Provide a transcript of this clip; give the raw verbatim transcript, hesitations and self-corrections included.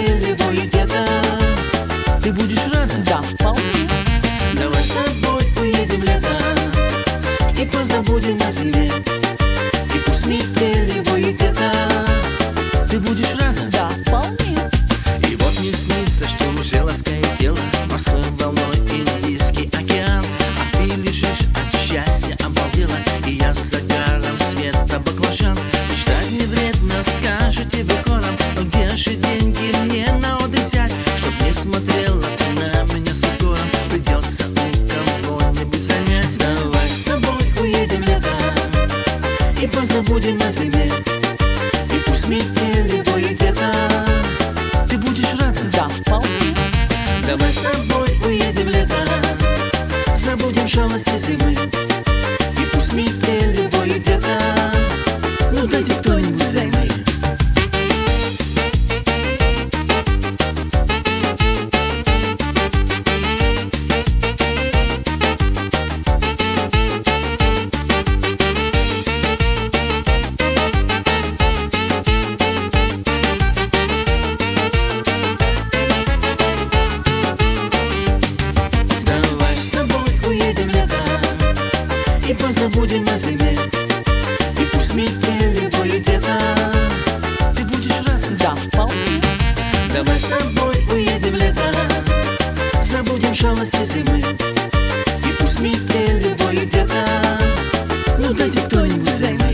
метели будет где-то. Ты будешь рада? Да, вполне. Давай с тобой уедем лето и позабудем о зиме. И пусть метели будет где-то. Ты будешь рада? Да, вполне. И вот мне снится, что уже ласкает тело морской волной Индийский океан. А ты лежишь от счастья, обалдела, и я с загаром цвета баклажан. Мечтать не вредно, скажете вы хором, но где же деньги мне на отдых взять? Чтоб не смотрела ты на меня с укором, придется у кого-нибудь занять. Давай с тобой уедем лето и позабудем о зиме. И пусть метели будет где-то. Ты будешь рада? Да, вполне. Давай с тобой уедем лето, забудем шалости зимы. И пусть метели будет где-то. Ну дайте кто-нибудь займы. И позабудем о зиме. И пусть метели будет где-то. Ты будешь рада? Да, вполне. Давай с тобой уедем лето, забудем шалости зимы. И пусть метели будет где-то. Ну дайте кто-нибудь займы.